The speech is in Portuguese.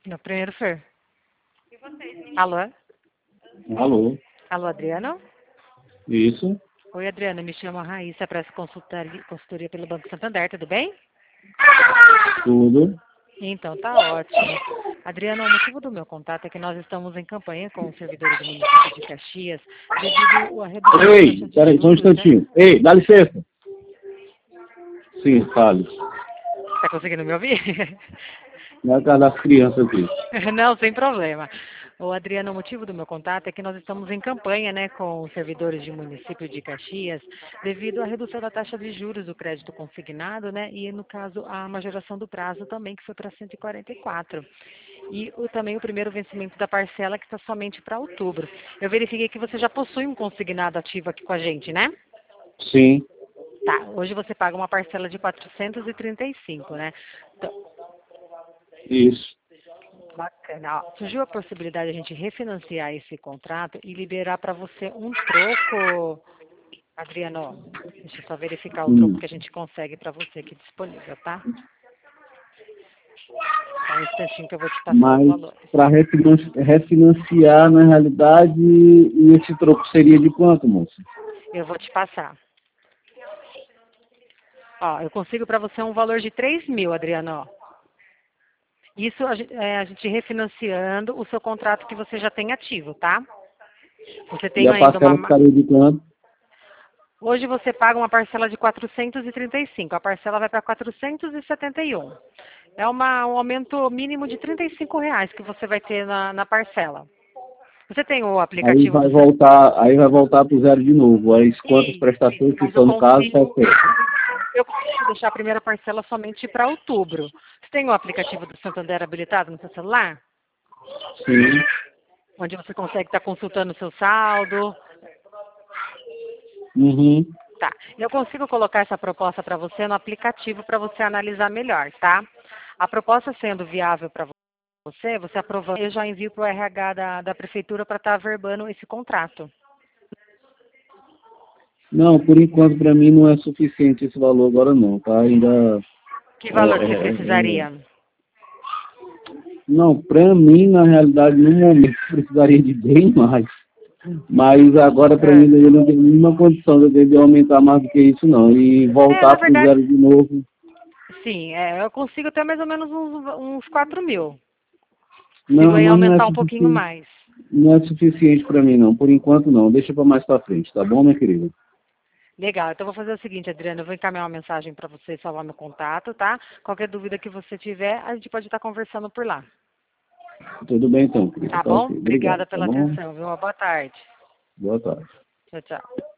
No primeiro Fer. Alô? Alô, Alô, Adriano? isso, Oi, Adriano, me chamo Raíssa, presto consultoria pelo Banco Santander, tudo bem? tudo. Então, tá ótimo. Adriano, o motivo do meu contato é que nós estamos em campanha com os servidores do município de Caxias devido à redução da Ei, taxa de peraí, só um juros, né? instantinho. Ei, dá licença. Sim, fale. Tá conseguindo me ouvir? Não é a casa das crianças aqui. Não, sem problema. O Adriano, o motivo do meu contato é que nós estamos em campanha, né, com os servidores do município de Caxias, devido à redução da taxa de juros do crédito consignado, né, e no caso a majoração do prazo também, que foi para 144. E também o primeiro vencimento da parcela, que está somente para outubro. Eu verifiquei que você já possui um consignado ativo aqui com a gente, né? Sim, Tá, hoje você paga uma parcela de 435, né? Então, isso. bacana. Ó, surgiu a possibilidade de a gente refinanciar esse contrato e liberar para você um troco, Adriano. Deixa eu só verificar o troco Hum. que a gente consegue para você aqui disponível, tá? Só um instantinho que eu vou te passar os Mas valores. para refinanciar, na realidade, esse troco seria de quanto, moça? Eu vou te passar. Ó, eu consigo para você um valor de 3 mil, Adriano. Ó. Isso a gente refinanciando o seu contrato que você já tem ativo, tá? Você E tem a ainda parcela uma. ficaria de quanto? Hoje você paga uma parcela de 435, a parcela vai para 471. É um aumento mínimo de R$ 35 que você vai ter na parcela. Você tem o Aí aplicativo vai do voltar para o zero de novo. Aí quantas Isso, prestações que mas eu são no caso, tá consigo, certo. eu consigo deixar a primeira parcela somente para outubro. Você tem o aplicativo do Santander habilitado no seu celular? Sim. Onde você consegue estar consultando o seu saldo? Uhum. Tá. Eu consigo colocar essa proposta para você no aplicativo para você analisar melhor, tá? A proposta sendo viável para você aprovando, eu já envio para o RH da prefeitura para estar averbando esse contrato. Não, por enquanto para mim não é suficiente esse valor agora não, tá? Ainda Que é, valor que você é, é, precisaria? não, para mim na realidade no momento precisaria de bem mais. Mas agora para mim É, eu não tenho nenhuma condição de aumentar mais do que isso não. E na voltar para o verdade, zero de novo, sim, eu consigo até mais ou menos uns 4 mil. Consigo não, aí mas aumentar um pouquinho mais. não é suficiente para mim não. Por enquanto não. Deixa para mais para frente, tá bom, minha querida? Legal, então eu vou fazer o seguinte, Adriana, eu vou encaminhar uma mensagem para você salvar meu contato, tá? Qualquer dúvida que você tiver, a gente pode estar conversando por lá. Tudo bem então, querida. Tá Tá bom? ok. Obrigado, Obrigada tá pela bom? atenção, viu? Uma boa tarde. Boa tarde. Tchau, tchau.